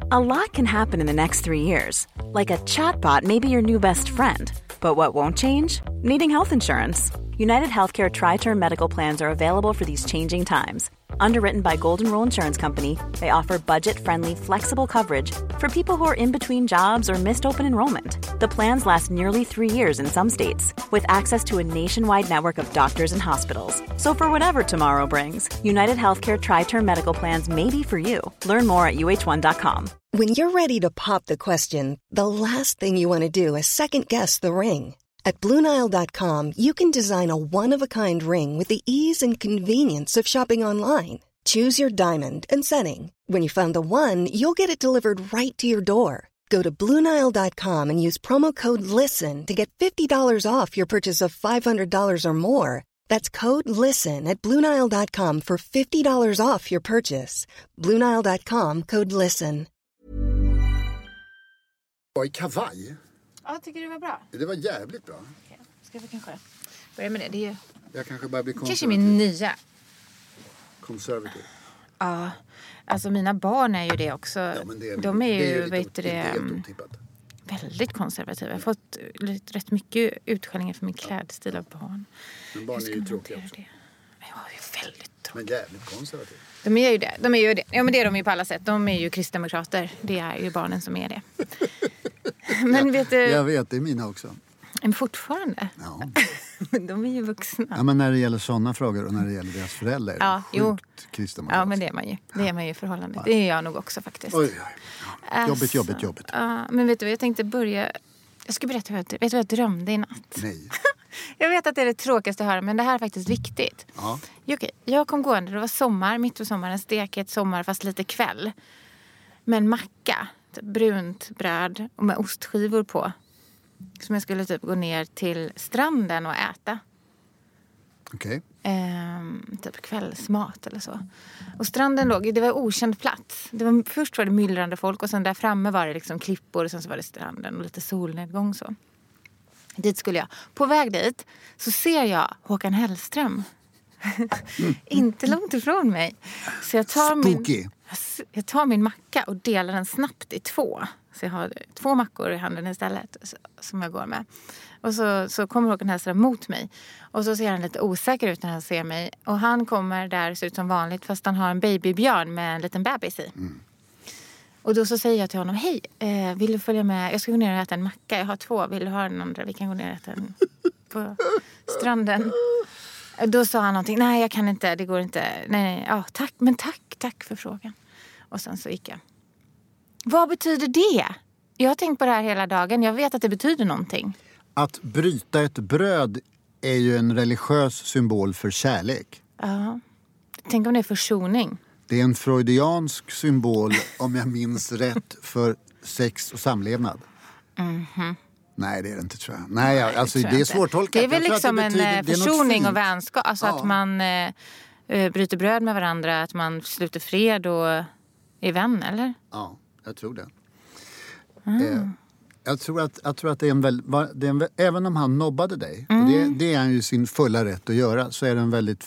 A lot can happen in the next 3 years. Like a chatbot may be your new best friend. But what won't change? Needing health insurance. United Healthcare Tri-Term Medical Plans are available for these changing times. Underwritten by Golden Rule Insurance Company, they offer budget-friendly, flexible coverage for people who are in between jobs or missed open enrollment. The plans last nearly 3 years in some states, with access to a nationwide network of doctors and hospitals. So for whatever tomorrow brings, United Healthcare Tri-Term Medical Plans may be for you. Learn more at uh1.com. When you're ready to pop the question, the last thing you want to do is second-guess the ring. At BlueNile.com, you can design a one-of-a-kind ring with the ease and convenience of shopping online. Choose your diamond and setting. When you find the one, you'll get it delivered right to your door. Go to BlueNile.com and use promo code LISTEN to get $50 off your purchase of $500 or more. That's code LISTEN at BlueNile.com for $50 off your purchase. BlueNile.com, code LISTEN. I kavaj. Ja, tycker du det var bra? Det var jävligt bra. Okej, ska vi kanske börja med det? Det är ju... Jag kanske bara blir konservativ. Kanske min nya. Konservativ. Ja, alltså mina barn är ju det också. Ja, men de är ju, vet du det, väldigt konservativa. Jag har fått rätt mycket utskällningar för min klädstil av barn. Men barn är ju tråkiga också. Ja, det är väldigt tråkiga. Men jävligt konservativa. De är ju det. Ja, men det är de ju på alla sätt. De är ju kristdemokrater. Det är ju barnen som är det. Men vet du... Jag vet, det är mina också. Men fortfarande? Ja. Men de är ju vuxna. Ja, men när det gäller sådana frågor och när det gäller deras föräldrar. Ja, sjukt kristdemokrater. Ja, men det är man ju. Det är man ju i förhållandet. Det är jag nog också faktiskt. Oj. Ja. Jobbigt. Men vet du, jag tänkte börja... Jag ska berätta vet du vad jag drömde i natt? Nej. Jag vet att det är det tråkigaste att höra, men det här är faktiskt viktigt. Ja. Okej, jag kom gående, det var sommar, mitt på sommaren, steket sommar fast lite kväll. Med en macka, brunt bröd och med ostskivor på. Som jag skulle typ gå ner till stranden och äta. Okej. Typ kvällsmat eller så. Och stranden låg, det var okänd plats. Först var det myllrande folk och sen där framme var det liksom klippor och sen så var det stranden och lite solnedgång så. Dit skulle jag. På väg dit så ser jag Håkan Hellström. Inte långt ifrån mig. Så jag tar min macka och delar den snabbt i 2. Så jag har 2 mackor i handen istället som jag går med. Och så kommer Håkan Hellström mot mig. Och så ser han lite osäker ut när han ser mig. Och han kommer där, ser ut som vanligt, fast han har en babybjörn med en liten bebis i. Mm. Och då så säger jag till honom, hej, vill du följa med? Jag ska gå ner och äta en macka. Jag har 2, vill du ha den andra? Vi kan gå ner och äta den på stranden. Då sa han någonting, nej jag kan inte, det går inte. Nej, ja, tack, men tack för frågan. Och sen så gick jag. Vad betyder det? Jag har tänkt på det här hela dagen, jag vet att det betyder någonting. Att bryta ett bröd är ju en religiös symbol för kärlek. Ja, tänk om det är försoning. Det är en freudiansk symbol, om jag minns rätt, för sex och samlevnad. Mhm. Nej, det är det inte, tror jag. Nej, alltså det är svårtolkat. Det är väl liksom en försoning och vänskap. Alltså att man bryter bröd med varandra, att man sluter fred och är vän, eller? Ja, jag tror det. Jag tror att det är en även om han nobbade dig, och det är han ju sin fulla rätt att göra, så är det en väldigt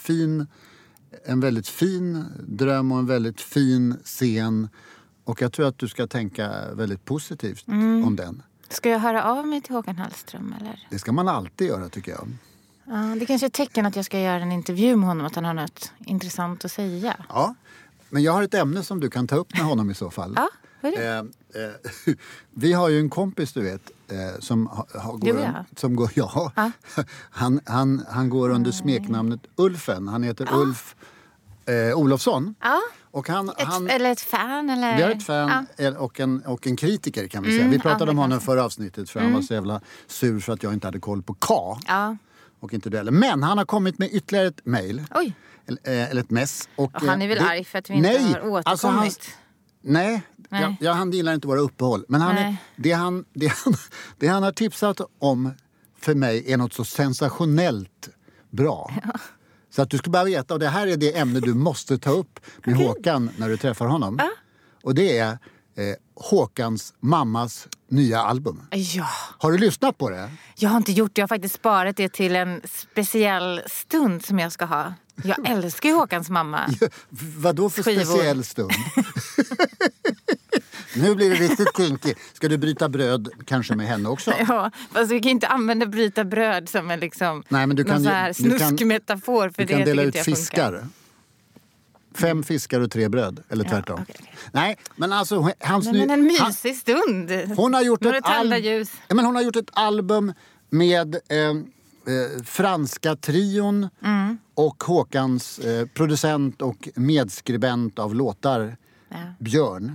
fin dröm och en väldigt fin scen. Och jag tror att du ska tänka väldigt positivt om den. Ska jag höra av mig till Håkan Hellström, eller? Det ska man alltid göra, tycker jag. Ja, det kanske är ett tecken att jag ska göra en intervju med honom, att han har något intressant att säga. Ja, men jag har ett ämne som du kan ta upp med honom i så fall. Ja, vad är det? Vi har ju en kompis, du vet, som går, ja. Han går under smeknamnet Ulfen. Han heter Ulf Olofsson. Ja. Och eller ett fan, eller? Vi har ett fan och en kritiker, kan vi säga. Vi pratade om honom förra avsnittet, för han var så jävla sur för att jag inte hade koll på K. Ja. Och inte det. Men han har kommit med ytterligare ett mejl. Oj. Eller ett mess. Och han är väl arg för att vi inte har återkommit. Nej. Han gillar inte våra uppehåll. Men det han har tipsat om för mig är något så sensationellt bra. Ja. Så att du ska bara veta, och det här är det ämne du måste ta upp med Håkan när du träffar honom. Ja. Och det är Håkans mammas nya album. Ja. Har du lyssnat på det? Jag har inte gjort det. Jag har faktiskt sparat det till en speciell stund som jag ska ha. Jag älskar ju Håkans mamma. Ja, vadå för skivor. Speciell stund? Nu blir det riktigt kinky. Ska du bryta bröd kanske med henne också? Ja, fast vi kan inte använda bryta bröd som en liksom, nej, men du kan, någon så här snuskmetafor. För du kan dela ut fiskar. 5 fiskar och 3 bröd. Eller tvärtom. Okay. Nej, men alltså... Men en mysig stund. Hon har gjort hon har gjort ett album med franska trion och Håkans producent och medskribent av låtar, Björn.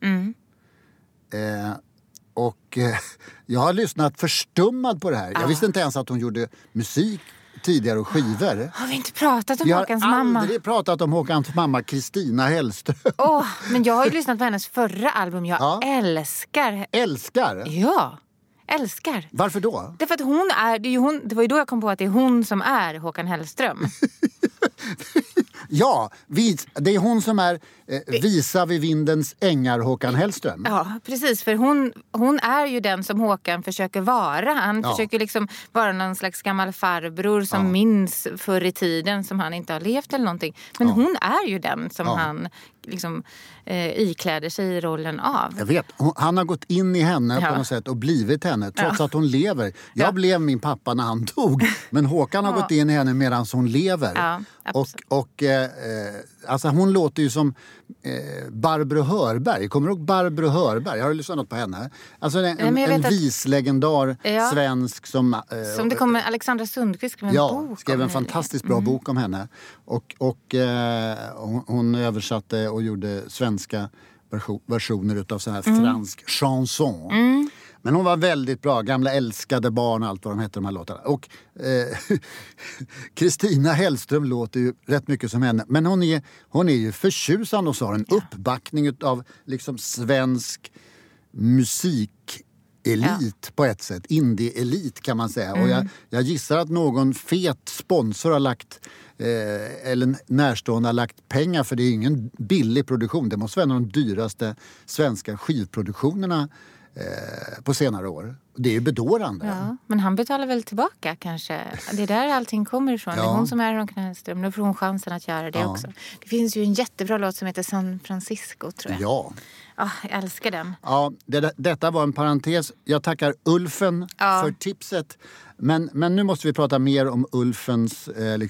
Jag har lyssnat förstummad på det här. Jag visste inte ens att hon gjorde musik tidigare och skivor. Har vi inte pratat om Håkans mamma? Vi har aldrig pratat om Håkans mamma, Kristina Hellström. Men jag har ju lyssnat på hennes förra album. Jag älskar. Älskar? Ja, älskar. Varför då? Därför att det var ju då jag kom på att det är hon som är Håkan Hellström. Ja, det är hon som är visa vid vindens ängar Håkan Hellström. Ja, precis. För hon är ju den som Håkan försöker vara. Han försöker liksom vara någon slags gammal farbror som minns förr i tiden som han inte har levt eller någonting. Men hon är ju den som han liksom ikläder sig i rollen av. Jag vet. Han har gått in i henne på något sätt och blivit henne trots att hon lever. Jag blev min pappa när han dog. Men Håkan har gått in i henne medan hon lever. Ja, alltså hon låter ju som Barbro Hörberg. Kommer du ihåg Barbro Hörberg? Har du lyssnat på henne? Alltså en vislegendar svensk som det kommer Alexandra Sundqvist skrev en bok. Skrev en fantastiskt bra bok om henne. Och hon översatte och gjorde svenska versioner utav så här fransk chanson. Men hon var väldigt bra. Gamla älskade barn och allt vad de heter, de här låtarna. Och Kristina Hellström låter ju rätt mycket som henne. Men hon är ju förtjusande och så har en uppbackning av liksom svensk musikelit på ett sätt. Indie-elit kan man säga. Och jag gissar att någon fet sponsor har lagt eller närstående har lagt pengar, för det är ingen billig produktion. Det måste vara en av de dyraste svenska skivproduktionerna på senare år. Det är ju bedårande. Ja, men han betalar väl tillbaka kanske. Det är där allting kommer ifrån. Det är hon som är Håkan Hellström. Nu får hon chansen att göra det också. Det finns ju en jättebra låt som heter San Francisco, tror jag. Ja. Jag älskar den. Ja, detta var en parentes. Jag tackar Ulfen för tipset. Men nu måste vi prata mer om Ulfens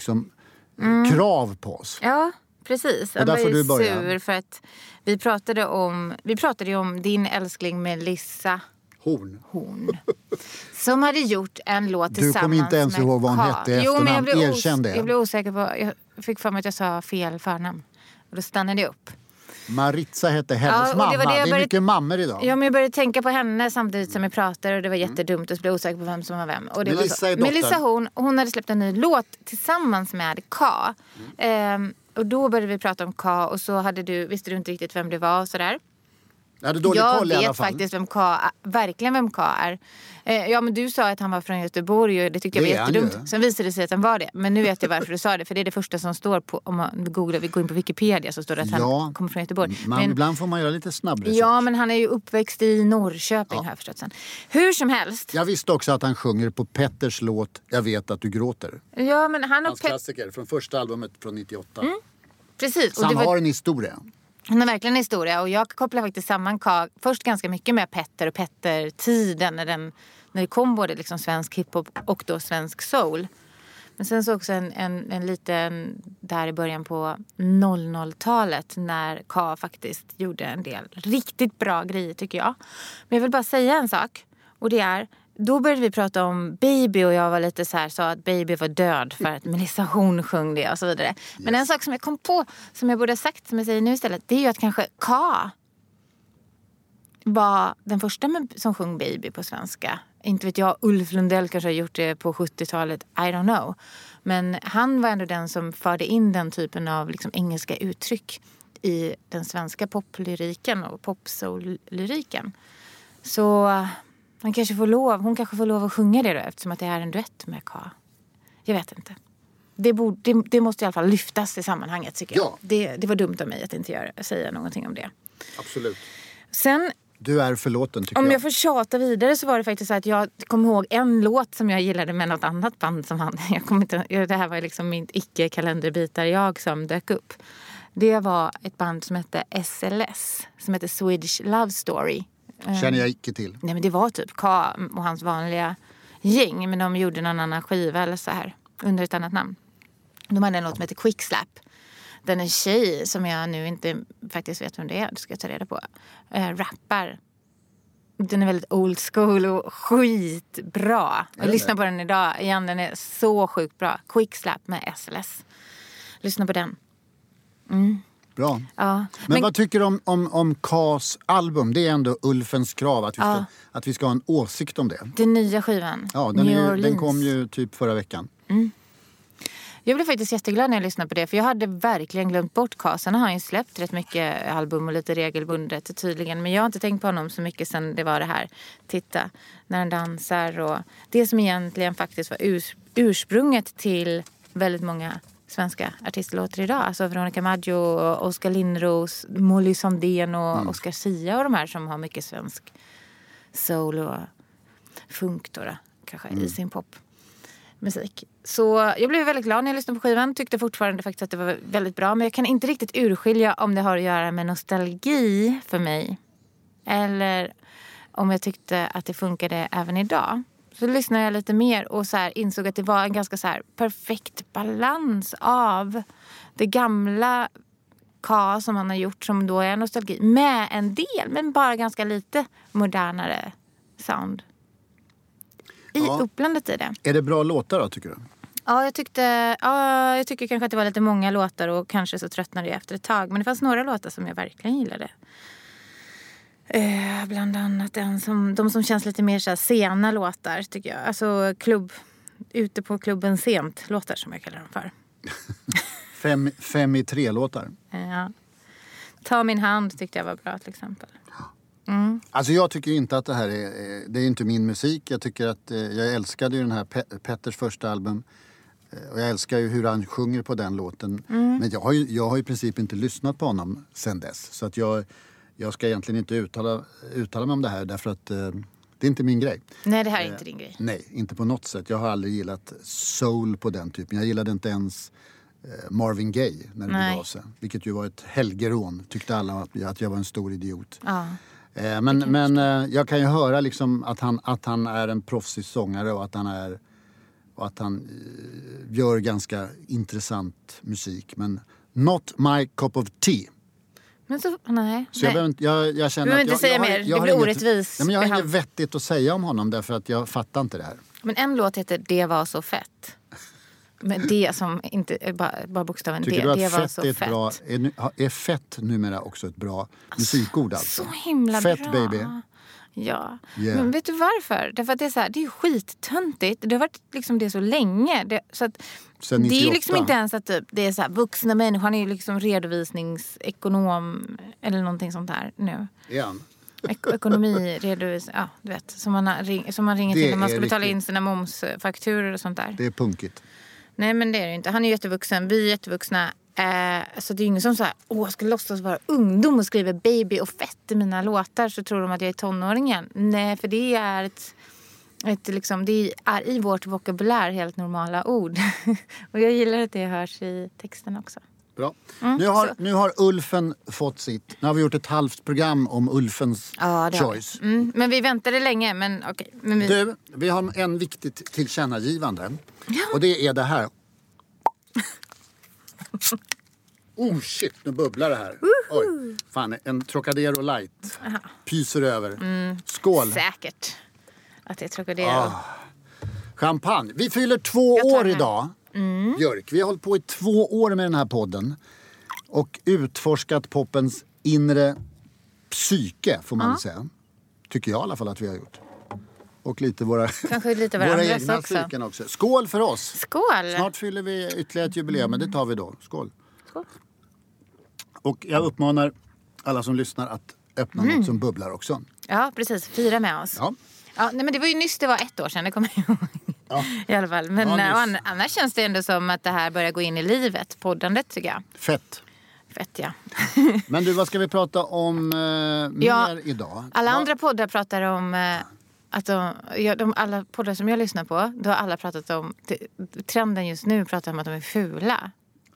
krav på oss. Ja, precis. Och där får du börja. Sur för att vi pratade om din älskling Melissa Horn. Som hade gjort en låt tillsammans med Du kommer inte ens ihåg vad hon hette i efternamn. Jag blev osäker på. Jag fick för mig att jag sa fel förnamn. Och då stannade jag upp. Maritza hette hennes mamma. Det är mycket mammor idag. Ja, men jag började tänka på henne samtidigt som jag pratade. Och det var jättedumt och så blev jag osäker på vem som var vem. Och det Melissa hon hade släppt en ny låt tillsammans med Ka. Och då började vi prata om Ka. Och så visste du inte riktigt vem det var och sådär. Jag vet faktiskt vem Ka är. Ja, men du sa att han var från Göteborg och det tyckte jag var jättedumt. Sen visade det sig att han var det. Men nu vet jag varför du sa det. För det är det första som står på, om man googlar, vi går in på Wikipedia så står det att han kommer från Göteborg. Men ibland får man göra lite snabb research. Ja, men han är ju uppväxt i Norrköping har jag förstått sen. Hur som helst. Jag visste också att han sjunger på Petters låt Jag vet att du gråter. Ja, men hans klassiker från första albumet från 98. Precis. Så han har en historia. Han har verkligen en historia och jag kopplar faktiskt samman först ganska mycket med Petter och Petter-tiden när det kom både liksom svensk hiphop och då svensk soul. Men sen så också en liten där i början på 00-talet när Ka faktiskt gjorde en del riktigt bra grejer tycker jag. Men jag vill bara säga en sak och det är då började vi prata om Baby och jag var lite så här, sa att Baby var död för att Melissa Horn sjöng det och så vidare. Men en sak som jag kom på, som jag borde ha sagt, som jag säger nu istället, det är ju att kanske Ka var den första som sjöng Baby på svenska. Inte vet jag, Ulf Lundell kanske har gjort det på 70-talet, I don't know. Men han var ändå den som förde in den typen av liksom engelska uttryck i den svenska poplyriken och popsoul-lyriken. Så hon kanske får lov att sjunga det då, eftersom att det är en duett med Ka. Jag vet inte. Det måste i alla fall lyftas i sammanhanget tycker jag. Ja. Det var dumt av mig att inte säga någonting om det. Absolut. Sen, du är förlåten tycker jag. Om jag får tjata vidare så var det faktiskt så att jag kom ihåg en låt som jag gillade med något annat band som han. Det här var liksom min icke-kalenderbitar jag som dök upp. Det var ett band som hette SLS. Som hette Swedish Love Story. Känner jag inte till. Nej, men det var typ K och hans vanliga gäng. Men de gjorde någon annan skiva eller så här. Under ett annat namn. De hade en låt som heter Quick Slap. Den är tjej som jag nu inte faktiskt vet vem det är. Det ska jag ta reda på. Rappar. Den är väldigt old school och skitbra. Jag lyssnar på den idag igen. Den är så sjukt bra. Quick Slap med SLS. Lyssna på den. Bra. Ja. Men vad tycker du om Ks album? Det är ändå Ulfens krav att vi ska ha en åsikt om det. Den nya skivan. Ja, den kom ju typ förra veckan. Jag blev faktiskt jätteglad när jag lyssnade på det. För jag hade verkligen glömt bort Ks. Han har ju släppt rätt mycket album och lite regelbundet tydligen. Men jag har inte tänkt på honom så mycket sen det var det här. Titta, när han dansar. Och det som egentligen faktiskt var ursprunget till väldigt många svenska artistlåtar idag. Alltså Veronica Maggio, Oskar Lindros, Molly Sandén och Oscar Sia och de här som har mycket svensk soul och funk då, kanske i sin popmusik. Så jag blev väldigt glad när jag lyssnade på skivan. Tyckte fortfarande faktiskt att det var väldigt bra. Men jag kan inte riktigt urskilja om det har att göra med nostalgi för mig. Eller om jag tyckte att det funkade även idag. Så lyssnade jag lite mer och så här insåg att det var en ganska så här perfekt balans av det gamla K som han har gjort som då är nostalgi. Med en del, men bara ganska lite modernare sound. Uppblandet i det. Är det bra låtar då, tycker du? Ja, jag tycker kanske att det var lite många låtar och kanske så tröttnade jag efter ett tag. Men det fanns några låtar som jag verkligen gillade. Bland annat de som känns lite mer så här sena låtar tycker jag. Alltså ute på klubben sent låtar som jag kallar dem för. 5 i 3 låtar. Ja. Ta min hand tyckte jag var bra till exempel. Alltså jag tycker inte att det här det är inte min musik. Jag tycker att jag älskade ju den här Petters första album. Och jag älskar ju hur han sjunger på den låten. Men jag har i princip inte lyssnat på honom sen dess. Så att jag ska egentligen inte uttala mig om det här därför att det är inte min grej. Nej, det här är inte din grej. Nej, inte på något sätt. Jag har aldrig gillat soul på den typen. Jag gillade inte ens Marvin Gaye när det begav sig. Vilket ju var ett helgerån. Tyckte alla att jag var en stor idiot. Ja. Men jag kan ju höra liksom att han är en proffsig sångare och att han gör ganska intressant musik. Men not my cup of tea. Men så, nej. Så jag känner du vill inte säga mer, det blir orättvis. Jag har inget vettigt att säga om honom därför att jag fattar inte det här. Men en låt heter Det var så fett. Men det som inte är bara bokstaven tycker det. Du att det var fett så är fett. Bra, är fett numera också ett bra musikord alltså? Så himla fett, bra. Baby. Ja, Yeah. Men vet du varför? Därför att det är så här, det är ju skittöntigt. Det har varit liksom det så länge. Så att sen 98. Det är liksom inte ens att typ, det är så här, vuxna människor. Han är ju liksom redovisningsekonom eller någonting sånt här nu. Ja. Ekonomiredovisning, ja du vet. Som man ringer till när man ska betala in sina momsfakturer och sånt där. Det är punkigt. Nej, men det är det inte. Han är jättevuxen, vi är jättevuxna. Så det är ju ingen som så här, jag ska låtsas vara ungdom och skriva baby och fett i mina låtar så tror de att jag är tonåringen. Nej, för det är liksom, det är i vårt vokabulär helt normala ord. Och jag gillar att det hörs i texten också. Bra. Nu har Ulfen fått sitt. Nu har vi gjort ett halvt program om Ulfens choice. Men vi väntade länge, men okej. Du, vi har en viktigt tillkännagivande. Ja. Och det är det här. Oh shit, nu bubblar det här. Oj, fan, en Trocadero light. Pyser över. Skål. Säkert att det är Trocadero. Champagne. Vi fyller 2 år idag. Björk, vi har hållit på i 2 år med den här podden. Och utforskat poppens inre psyke, får man säga. Tycker jag i alla fall att vi har gjort. Och lite våra egna psyken också. Skål för oss. Skål. Snart fyller vi ytterligare ett jubileum, men det tar vi då. Skål. Skål. Och jag uppmanar alla som lyssnar att öppna något som bubblar också. Ja, precis. Fira med oss. Ja. Ja, nej, men det var ju nyss, det var 1 år sedan, det kommer jag ihåg. Ja. I alla fall. Men annars känns det ändå som att det här börjar gå in i livet, poddandet tycker jag. Fett, ja. Men du, vad ska vi prata om mer idag? Alla andra poddar pratar om att alla poddar som jag lyssnar på, då har alla pratat om, trenden just nu pratar om att de är fula.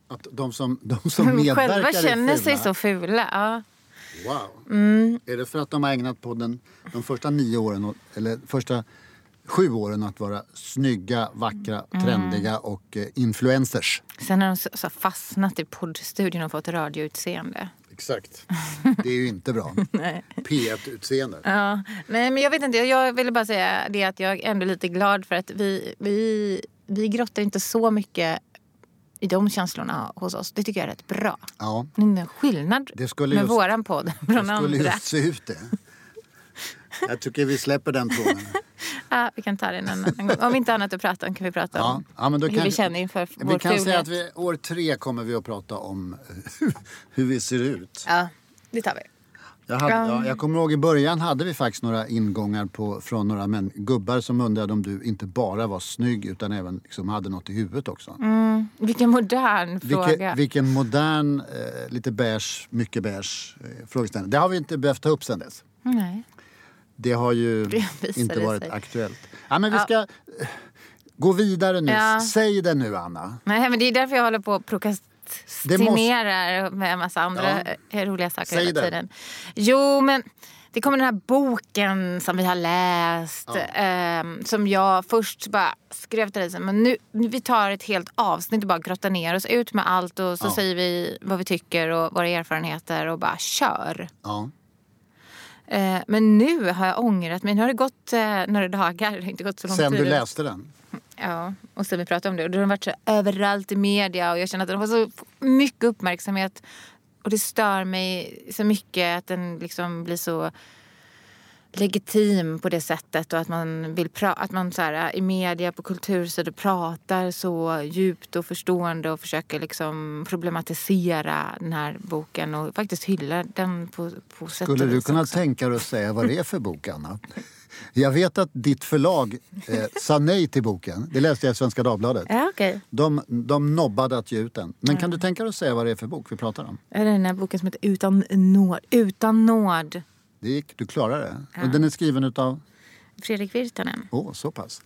Att de som medverkar själva känner är sig så fula. Ja. Wow. Är det för att de har ägnat på de första 9 åren, eller första 7 åren att vara snygga, vackra, trendiga och influencers? Sen har de så fastnat i poddstudion och fått radioutseende. Exakt. Det är ju inte bra. P1-utseende. Ja. Nej, men jag vet inte. Jag ville bara säga det att jag är ändå lite glad för att vi grottar inte så mycket i de känslorna hos oss. Det tycker jag är rätt bra. Ja. Det är en skillnad med våran podd från andra. Det skulle just se ut det. Jag tycker vi släpper den tråden. Ja, vi kan ta den en annan gång. Om vi inte har något att prata om kan vi prata om men då hur vi känner inför vår Vi kan fulhet. säga att år 3 kommer vi att prata om hur vi ser ut. Ja, det tar vi. Jag kommer ihåg i början hade vi faktiskt några ingångar från några gubbar som undrade om du inte bara var snygg utan även liksom hade något i huvudet också. Vilken modern fråga. Vilken modern, lite beige, mycket beige frågeställning. Det har vi inte behövt ta upp sedan dess. Nej. Det har ju inte varit aktuellt. Ja, men vi ska gå vidare nu. Ja. Säg det nu, Anna. Nej, men det är därför jag håller på att prokrastinera med en massa andra roliga saker hela tiden. Jo, men det kommer den här boken som vi har läst. Som jag först bara skrev till dig. Men nu vi tar ett helt avsnitt och bara grottar ner oss ut med allt. Och så säger vi vad vi tycker och våra erfarenheter och bara kör. Ja. Men nu har jag ångrat mig. Nu har det gått några dagar. Det har inte gått så lång tid. Sen du läste den? Ja, och sen vi pratade om det. Och då har den varit så överallt i media. Och jag känner att den har så mycket uppmärksamhet. Och det stör mig så mycket att den liksom blir så legitim på det sättet. Och att man vill att man så här, i media på kultursidor pratar så djupt och förstående. Och försöker liksom problematisera den här boken. Och faktiskt hylla den på sätt och vis. Skulle du kunna också tänka dig att säga vad det är för bok, Anna? Jag vet att ditt förlag sa nej till boken. Det läste jag i Svenska Dagbladet. Ja, okay. De nobbade att ge ut den. Men kan du tänka dig att säga vad det är för bok vi pratar om? Är det den här boken som heter Utan nåd? Utan nåd. Det gick, du klarar det. Ja. Och den är skriven utav? Fredrik Virtanen. Så pass.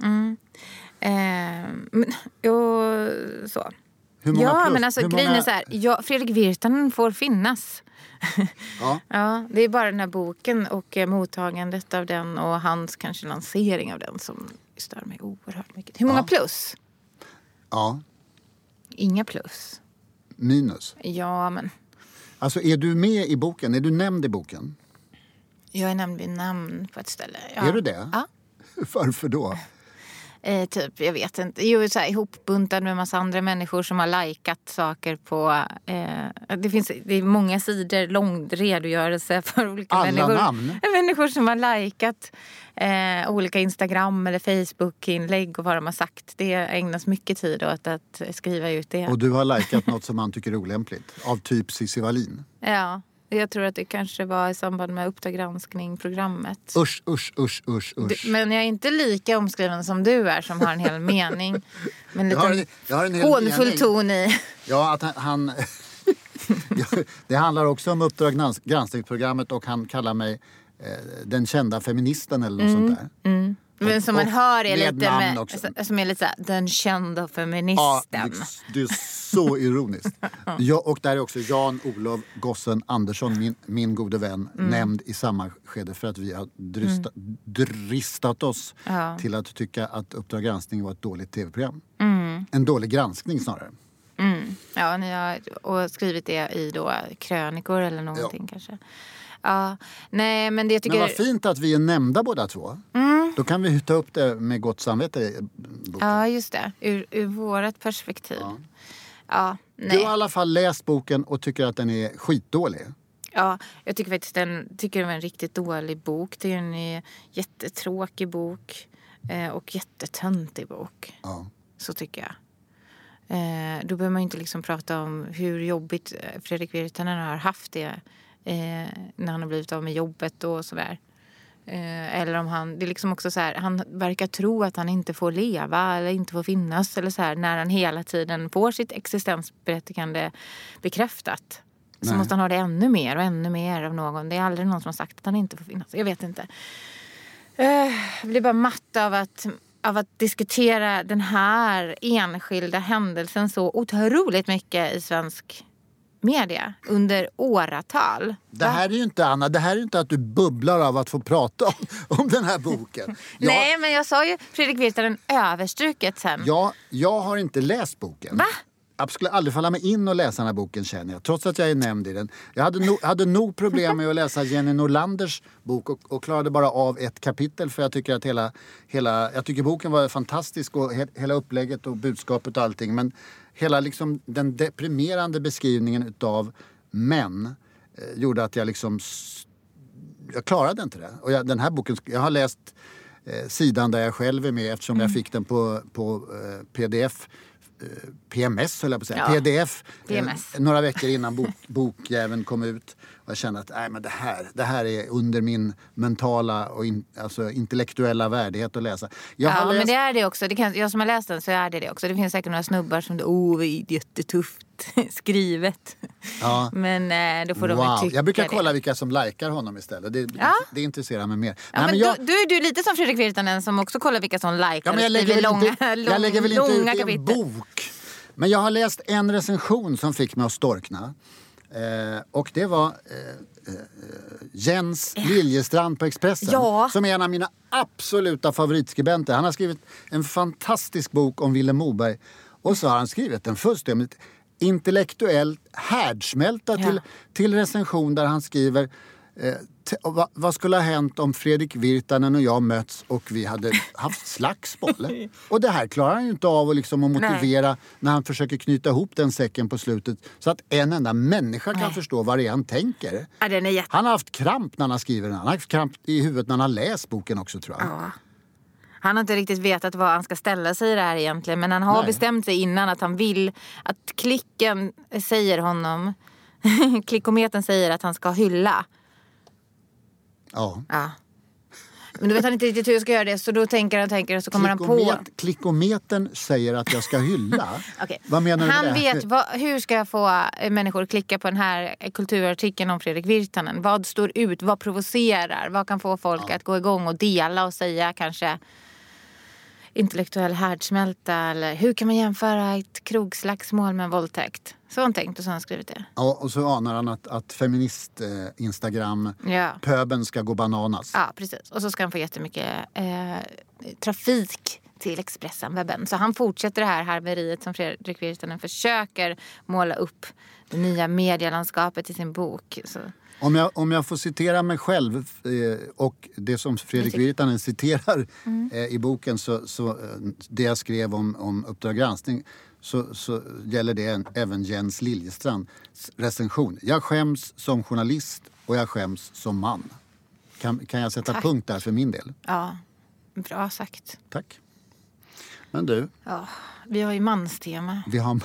Så. Hur många plus? Men alltså grejen är så här. Fredrik Virtanen får finnas. Ja, det är bara den här boken och mottagandet av den och hans kanske lansering av den som stör mig oerhört mycket. Hur många plus? Ja. Inga plus. Minus? Ja, men... Alltså, är du med i boken? Är du nämnd i boken? Jag är nämnd vid namn på ett ställe. Ja. Är du det? Ja. Varför då? Typ, jag vet inte. Jo, så här, ihopbuntad med en massa andra människor som har likat saker på... det är många sidor, lång redogörelse för olika människor som har likat olika Instagram- eller Facebook-inlägg och vad de har sagt. Det ägnas mycket tid åt att skriva ut det. Och du har likat något som man tycker är olämpligt? Av typ Cissi Wallin? Ja. Jag tror att det kanske var i samband med Uppdrag granskning-programmet. Usch. Men jag är inte lika omskriven som du är som har en hel mening. Men jag har en hel hånfull ton i. Ja, att han det handlar också om Uppdrag granskning-programmet och han kallar mig den kända feministen eller något sånt där. Men som man hör är lite som är lite så här, den kända feministen. Ja, det är så ironiskt. Och där är också Jan-Olof Gossen Andersson, min gode vän, nämnd i samma skede för att vi har dristat oss till att tycka att Uppdrag granskning var ett dåligt tv-program. En dålig granskning snarare. Ja, ni har skrivit det i då krönikor eller någonting kanske. Ja, nej, men det jag tycker... Men vad fint att vi är nämnda båda två. Då kan vi ta upp det med gott samvete i boken. Ja, just det. Ur vårat perspektiv. Ja, nej. Du har i alla fall läst boken och tycker att den är skitdålig. Ja, jag tycker faktiskt det var en riktigt dålig bok. Det är en jättetråkig bok och jättetöntig bok. Ja. Så tycker jag. Då behöver man inte liksom prata om hur jobbigt Fredrik Virtanen har haft det när han har blivit av med jobbet och sådär. Eller om det är liksom också så här, han verkar tro att han inte får leva eller inte får finnas eller så här, när han hela tiden får sitt existensberättigande bekräftat. Så måste han ha det ännu mer av någon. Det är aldrig någon som har sagt att han inte får finnas. Jag vet inte. Jag blir bara matt av att av att diskutera den här enskilda händelsen så otroligt mycket i svensk media under åratal. Det här är ju inte, Anna, det här är ju inte att du bubblar av att få prata om den här boken. Nej, men jag sa ju Fredrik Virtanen överstruket sen. Jag har inte läst boken. Va? Jag skulle aldrig falla mig in och läsa den här boken, känner jag. Trots att jag är nämnd i den. Jag hade nog problem med att läsa Jenny Norlanders bok och klarade bara av ett kapitel. För jag tycker att jag tycker boken var fantastisk och hela upplägget och budskapet och allting. Men hela liksom den deprimerande beskrivningen utav män gjorde att jag klarade inte det. Och den här boken, jag har läst sidan där jag själv är med eftersom jag fick den på pdf. PMS höll jag på att säga. Ja. PDF. PMS. Några veckor innan bokjäveln kom ut. Och jag kände att men det här är under min mentala och intellektuella värdighet att läsa. Men det är det också. Jag som har läst den så är det också. Det finns säkert några snubbar som det är jättetufft skrivet. Ja. Men då får de tycka. Jag brukar kolla vilka som likar honom istället. Det intresserar mig mer. Ja, men då är du lite som Fredrik Virtanen som också kollar vilka som likar. Ja, men jag lägger väl inte ut i en bok. Men jag har läst en recension som fick mig att storkna. Och det var Jens Liljestrand på Expressen. Ja. Som är en av mina absoluta favoritskribenter. Han har skrivit en fantastisk bok om Vilhelm Moberg. Och så har han skrivit en fullständigt intellektuellt härdsmälta till recension där han skriver vad skulle ha hänt om Fredrik Virtanen och jag möts och vi hade haft slagsmål? Och det här klarar han ju inte av att motivera när han försöker knyta ihop den säcken på slutet så att en enda människa kan förstå vad det är han tänker. Ja, han har haft kramp när han har skrivit den. Han har haft kramp i huvudet när han har läst boken också, tror jag. Ja. Han har inte riktigt vetat vad han ska ställa sig i det här egentligen. Men han har bestämt sig innan att han vill att klicken säger honom. Klickometern säger att han ska hylla. Ja. Men då vet han inte riktigt hur jag ska göra det. Så då tänker han och så kommer han på. Klickometern säger att jag ska hylla. Okay. Vad menar du med det? Han vet hur ska jag få människor att klicka på den här kulturartikeln om Fredrik Virtanen. Vad står ut? Vad provocerar? Vad kan få folk att gå igång och dela och säga kanske intellektuell härdsmälta? Eller hur kan man jämföra ett krogslagsmål med en våldtäkt? Så har han tänkt och så har han skrivit det. Ja, och så anar han att feminist-Instagram pöben ska gå bananas. Ja, precis. Och så ska han få jättemycket trafik till Expressen-webben. Så han fortsätter det här haveriet som Fredrik Virtanen försöker måla upp det nya medielandskapet i sin bok. Så. Om jag får citera mig själv och det som Fredrik Virtanen citerar i boken så det jag skrev om Uppdrag granskning så gäller det även Jens Liljestrands recension. Jag skäms som journalist och jag skäms som man. Kan jag sätta punkt där för min del? Ja, bra sagt. Tack. Men du? Ja, vi har ju manstema. Vi har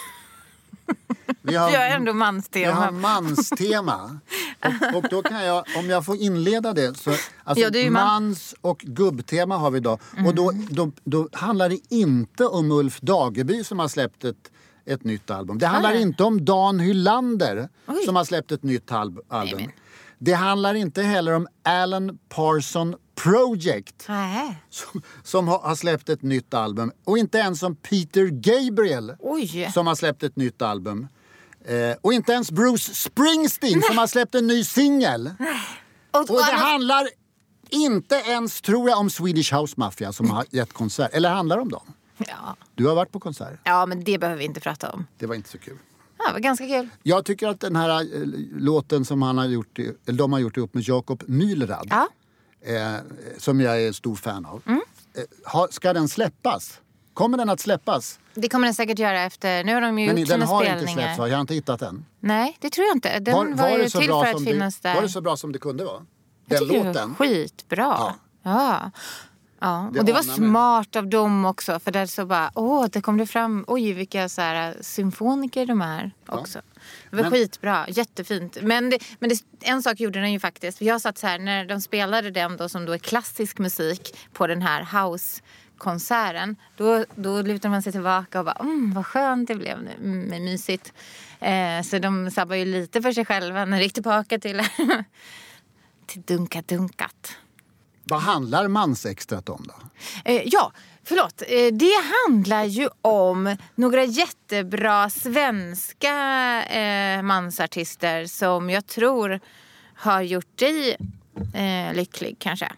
ändå manstema. Vi har manstema. Och då kan jag, om jag får inleda det så mans- och gubbtema har vi idag. Och då handlar det inte om Ulf Dageby som har släppt ett nytt album. Det handlar inte om Dan Hylander som har släppt ett nytt album. Det handlar inte heller om Alan Parsons Project som har släppt ett nytt album. Och inte ens om Peter Gabriel som har släppt ett nytt album. Och inte ens Bruce Springsteen som har släppt en ny singel. Och det handlar inte ens, tror jag, om Swedish House Mafia som har gett konsert. Eller handlar det om dem? Ja. Du har varit på konsert. Ja, men det behöver vi inte prata om. Det var inte så kul. Ja, det var ganska kul. Jag tycker att den här låten som de har gjort ihop med Jakob Mylrad, som jag är stor fan av, ska den släppas? Kommer den att släppas? Det kommer den säkert göra efter. Nu har de ju gjort sina spelningar. Men den har inte släppts, jag har inte hittat den. Nej, det tror jag inte. Den var ju till för att finnas där. Var det så bra som det kunde vara? Den låten? Det var skitbra. Ja. Och det var smart av dem också. För där så bara, det kom det fram. Oj, vilka så här symfoniker de är också. Det var skitbra, jättefint. Men en sak gjorde den ju faktiskt. För jag satt så här, när de spelade den då som då är klassisk musik på den här house-konserten. Då lutade man sig tillbaka och bara, vad skönt det blev nu, mysigt. Så de sabbar ju lite för sig själva när de gick tillbaka till dunkat. Vad handlar mansextrat om då? Det handlar ju om några jättebra svenska mansartister som jag tror har gjort dig lycklig kanske.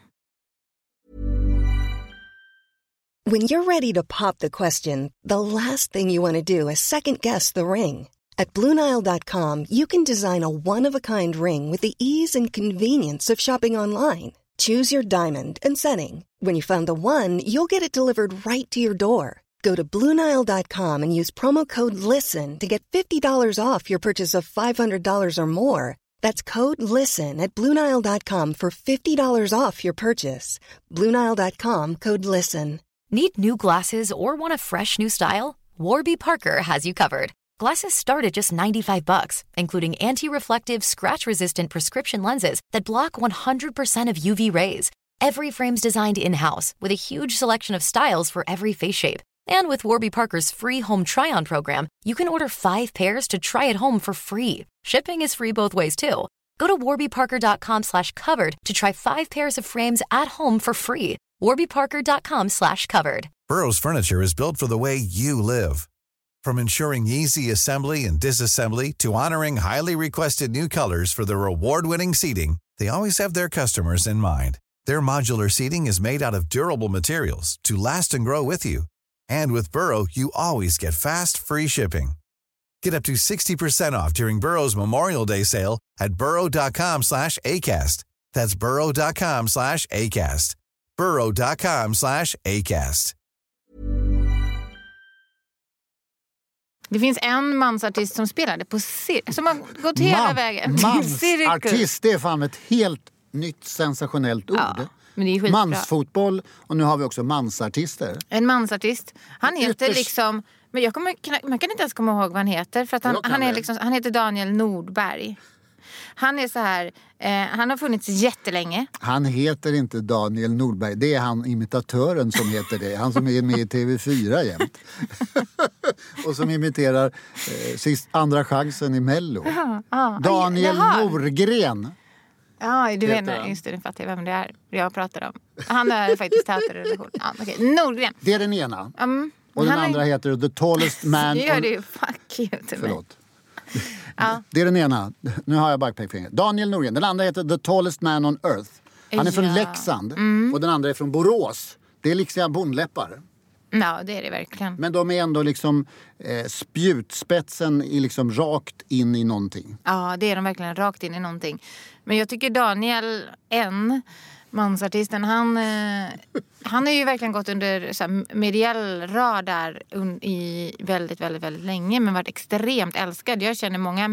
When you're ready to pop the question, the last thing you want to do is second-guess the ring. At BlueNile.com, you can design a one-of-a-kind ring with the ease and convenience of shopping online. Choose your diamond and setting. When you find the one, you'll get it delivered right to your door. Go to BlueNile.com and use promo code LISTEN to get $50 off your purchase of $500 or more. That's code LISTEN at BlueNile.com for $50 off your purchase. BlueNile.com, code LISTEN. Need new glasses or want a fresh new style? Warby Parker has you covered. Glasses start at just $95, including anti-reflective, scratch-resistant prescription lenses that block 100% of UV rays. Every frame's designed in-house with a huge selection of styles for every face shape. And with Warby Parker's free home try-on program, you can order 5 pairs to try at home for free. Shipping is free both ways, too. Go to warbyparker.com/covered to try 5 pairs of frames at home for free. warbyparker.com/covered. Burrow's furniture is built for the way you live. From ensuring easy assembly and disassembly to honoring highly requested new colors for their award-winning seating, they always have their customers in mind. Their modular seating is made out of durable materials to last and grow with you. And with Burrow, you always get fast, free shipping. Get up to 60% off during Burrow's Memorial Day sale at burrow.com/ACAST. That's burrow.com/ACAST. burrow.com/ACAST. Det finns en mansartist som spelade på som har gått hela vägen till cirkus. Mansartist, det är fan ett helt nytt sensationellt ord. Ja, men det är skitbra. Mansfotboll, och nu har vi också mansartister. En mansartist. Han heter liksom... Men man kan inte ens komma ihåg vad han heter. För att han heter Daniel Nordberg. Han är så här... han har funnits jättelänge. Han heter inte Daniel Nordberg. Det är han imitatören som heter det. Han som är med i TV4 jämt. Och som imiterar andra chansen i Mello. Daniel Norgren. Ja, du menar, just det, den fattar jag vem det är jag pratar om. Han är faktiskt teaterredaktion. Nordgren. Det är den ena. Och den andra heter The Tallest Man... Nu gör det ju fuck you till mig. Förlåt. Det är den ena. Nu har jag backpackfinger. Daniel Norgren. Den andra heter The Tallest Man on Earth. Han är från Leksand. Och den andra är från Borås. Det är liksom bondläppar. Ja, det är det verkligen. Men de är ändå liksom spjutspetsen i liksom rakt in i någonting. Ja, det är de verkligen, rakt in i någonting. Men jag tycker Daniel mansartisten, han har ju verkligen gått under så här, mediell radar i väldigt, väldigt, väldigt länge, men varit extremt älskad. Jag känner många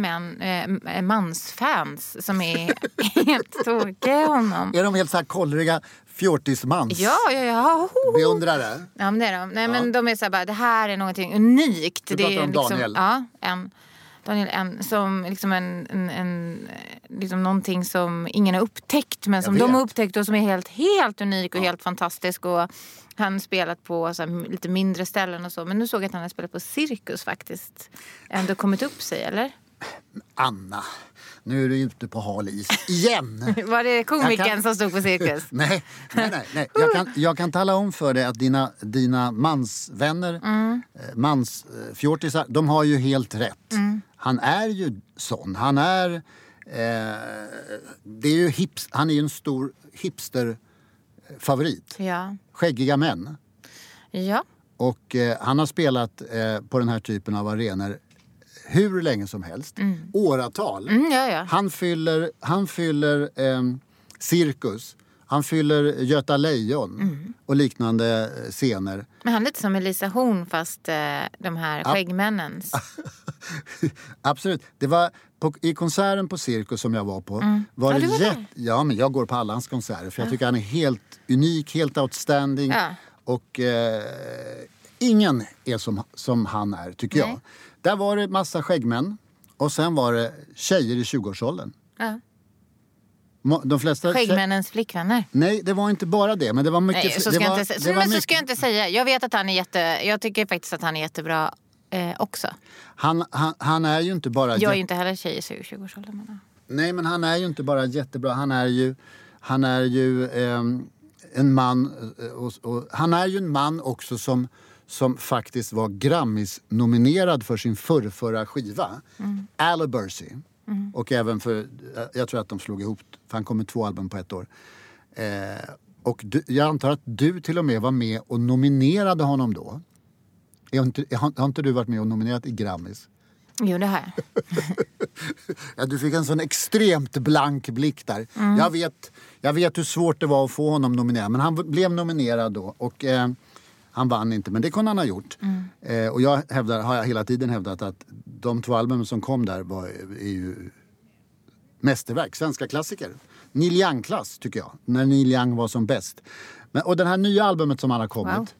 mansfans som är helt tokiga honom. Är de helt så här kollriga fjortismans? Ja. Beundrare? Ja, men det är de. Nej, men de är så här bara, det här är någonting unikt. Du pratar om Daniel? Ja, Daniel som liksom liksom någonting som ingen har upptäckt, men som de har upptäckt och som är helt unik och helt fantastisk. Och han spelat på så här, lite mindre ställen och så. Men nu såg jag att han har spelat på cirkus faktiskt. Ändå kommit upp sig, eller? Anna, nu är du ute på hal is igen. Var det komikern som stod på cirkus? Nej. Jag kan tala om för dig att dina mansvänner, mansfjortisar, de har ju helt rätt. Han är ju sån. Han är han är ju en stor hipsterfavorit. Ja. Skäggiga män. Ja. Och han har spelat på den här typen av arenor hur länge som helst. Åratal. Ja. Han fyller cirkus. Han fyller Göta Lejon och liknande scener. Men han är lite som Elisa Horn, fast de här skäggmännens. Absolut. Det var i konserten på cirkus som jag var på. Ja, men jag går på alla hans konserter. För jag tycker han är helt unik, helt outstanding. Ja. Och ingen är som han är, tycker jag. Där var det massa skäggmän. Och sen var det tjejer i 20-årsåldern. Ja. De flesta skäggmännens flickvänner. Nej, det var inte bara det, men det var mycket. Nej, så ska jag inte säga. Jag vet att han är jag tycker faktiskt att han är jättebra också. Han är ju inte bara... Jag är ju inte heller tjej i 20-årsåldern. Nej, men han är ju inte bara jättebra. Han är ju en man, och han är ju en man också som faktiskt var Grammis-nominerad för sin förra skiva. Alabercy. Och även för, jag tror att de slog ihop, för han kom med 2 album på ett år. Och jag antar att du till och med var med och nominerade honom då. Har inte du varit med och nominerat i Grammis? Jo, det har jag. Ja, du fick en sån extremt blank blick där. Jag vet hur svårt det var att få honom nominerad. Men han blev nominerad då. Och han vann inte, men det kunde han ha gjort. Och jag har hela tiden hävdat att de 2 albumen som kom där är ju mästerverk, svenska klassiker. Neil Young-klass tycker jag, när Neil Young var som bäst. Och den här nya albumet som han har kommit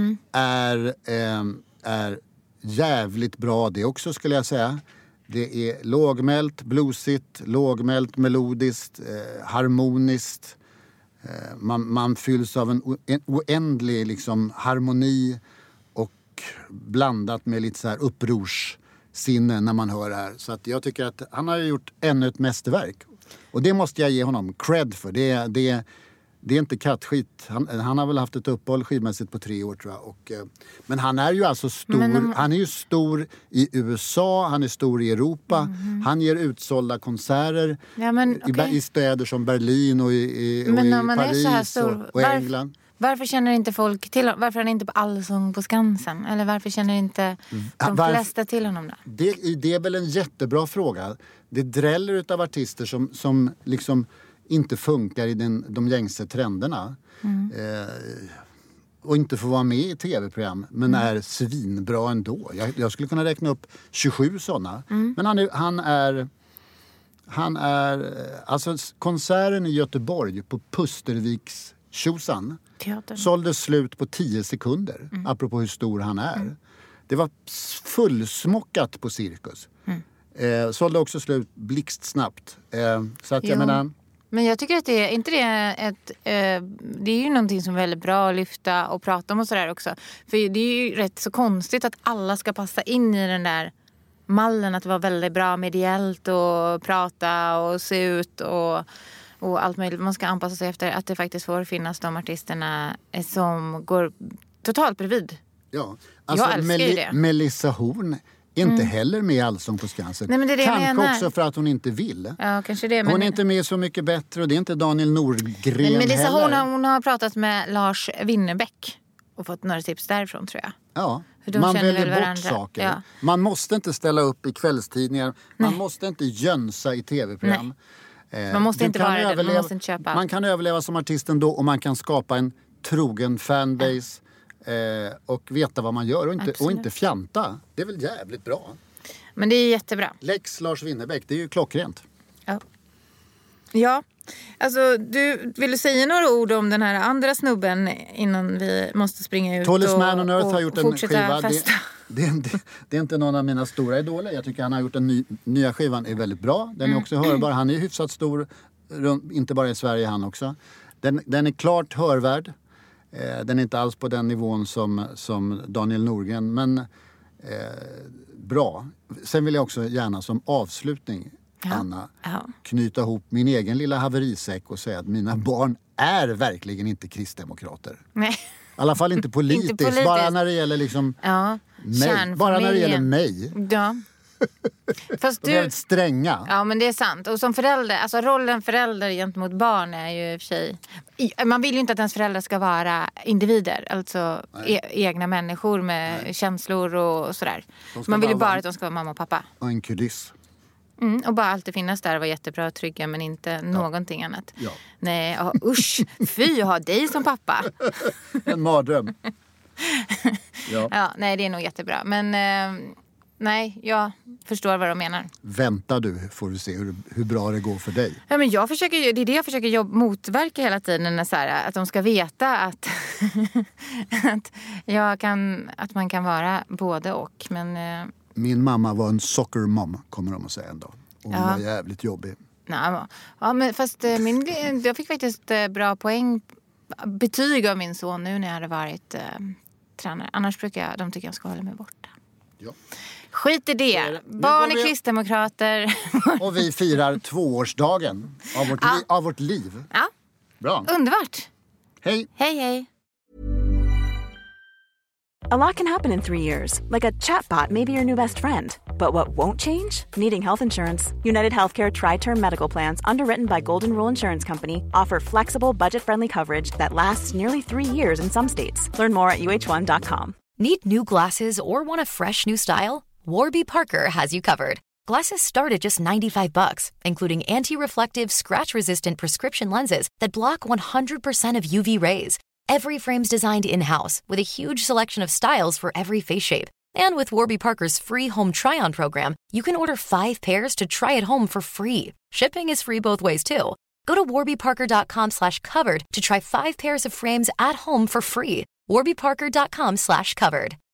är jävligt bra det också, skulle jag säga. Det är lågmält, bluesigt, lågmält, melodiskt, harmoniskt. Man fylls av en oändlig liksom, harmoni och blandat med lite så här upprorssinne när man hör det här. Så att jag tycker att han har gjort ännu ett mästerverk. Och det måste jag ge honom cred för. Det är inte kattskit. Han har väl haft ett uppehåll skivmässigt på 3 år tror jag. Men han är ju alltså stor. Han är ju stor i USA, han är stor i Europa. Han ger utsålda konserter i städer som Berlin och i Paris och England. Varför känner inte folk till honom? Varför är han inte på Allsång på Skansen? Eller varför känner inte de flesta till honom då? Det är väl en jättebra fråga. Det dräller utav artister som liksom inte funkar i de gängse trenderna. Och inte får vara med i tv-program. Men är svinbra ändå. Jag skulle kunna räkna upp 27 sådana. Men han är alltså konserten i Göteborg på Pusterviks Tjosan sålde slut på 10 sekunder. Apropå hur stor han är. Det var fullsmockat på Cirkus. Sålde också slut blixtsnabbt. Så att jag menar... Men jag tycker att det är ju någonting som är väldigt bra att lyfta och prata om och sådär också. För det är ju rätt så konstigt att alla ska passa in i den där mallen. Att vara väldigt bra mediellt och prata och se ut och allt möjligt. Man ska anpassa sig efter att det faktiskt får finnas de artisterna som går totalt bredvid. Ja, alltså jag älskar ju det. Melissa Horn inte heller med i Allsång på Skansen. Nej, men det kanske också för att hon inte vill. Ja, kanske det. Men... Hon är inte med Så mycket bättre och det är inte Daniel Nordgren men Melissa heller. Hon har pratat med Lars Winnerbäck och fått några tips därifrån tror jag. Ja, man väljer bort saker. Ja. Man måste inte ställa upp i kvällstidningar. Man måste inte jönsa i tv-program. Man måste inte vara det, man måste inte köpa. Man kan överleva som artist ändå och man kan skapa en trogen fanbase. Och veta vad man gör och inte fjanta. Det är väl jävligt bra. Men det är jättebra. Lex Lars Winnerbäck, det är ju klockrent. Ja, alltså vill du säga några ord om den här andra snubben innan vi måste springa ut Tallest Man on Earth har gjort en skiva. Det är inte någon av mina stora idoler. Jag tycker han har gjort nya skivan är väldigt bra. Den är också hörbar. Han är hyfsat stor, inte bara i Sverige han också. Den är klart hörvärd. Den är inte alls på den nivån som Daniel Nordgren, men bra. Sen vill jag också gärna som avslutning, Anna, knyta ihop min egen lilla haverisäck och säga att mina barn är verkligen inte kristdemokrater. Nej. I alla fall inte politiskt. Bara när det gäller liksom mig. Bara när det gäller mig. Ja. Fast de är väldigt stränga. Ja, men det är sant. Och som förälder, alltså rollen förälder gentemot barn är ju i och för sig... Man vill ju inte att ens föräldrar ska vara individer. Alltså egna människor med känslor och sådär. Man vill ju bara att de ska vara mamma och pappa. Och en kudiss. Och bara alltid finnas där och vara jättebra och trygga, men inte någonting annat. Ja. Nej, usch, fy att ha dig som pappa. En mardröm. Ja, nej, det är nog jättebra. Men... Nej, jag förstår vad de menar. Vänta du, får du se hur bra det går för dig. Ja, men det är det jag försöker motverka hela tiden. Så här, att de ska veta att, att man kan vara både och. Men, min mamma var en soccer mom, kommer de att säga en dag. Och hon var jävligt jobbig. Ja, men fast jag fick faktiskt bra betyg av min son nu när jag hade varit tränare. Annars brukar de tycker jag ska hålla mig borta. Ja. Skit i det. Barn är kristdemokrater. Och vi firar 2-årsdagen av vårt liv. Ja. Bra. Underbart. Hej! Hej, hej! A lot can happen in 3 years, like a chatbot may be your new best friend. But what won't change? Needing health insurance. United Healthcare Tri-Term Medical Plans, underwritten by Golden Rule Insurance Company, offer flexible, budget-friendly coverage that lasts nearly 3 years in some states. Learn more at uh1.com. Need new glasses or want a fresh new style? Warby Parker has you covered. Glasses start at just $95, including anti-reflective, scratch-resistant prescription lenses that block 100% of UV rays. Every frame's designed in-house with a huge selection of styles for every face shape. And with Warby Parker's free home try-on program, you can order 5 pairs to try at home for free. Shipping is free both ways, too. Go to warbyparker.com/covered to try 5 pairs of frames at home for free. warbyparker.com/covered.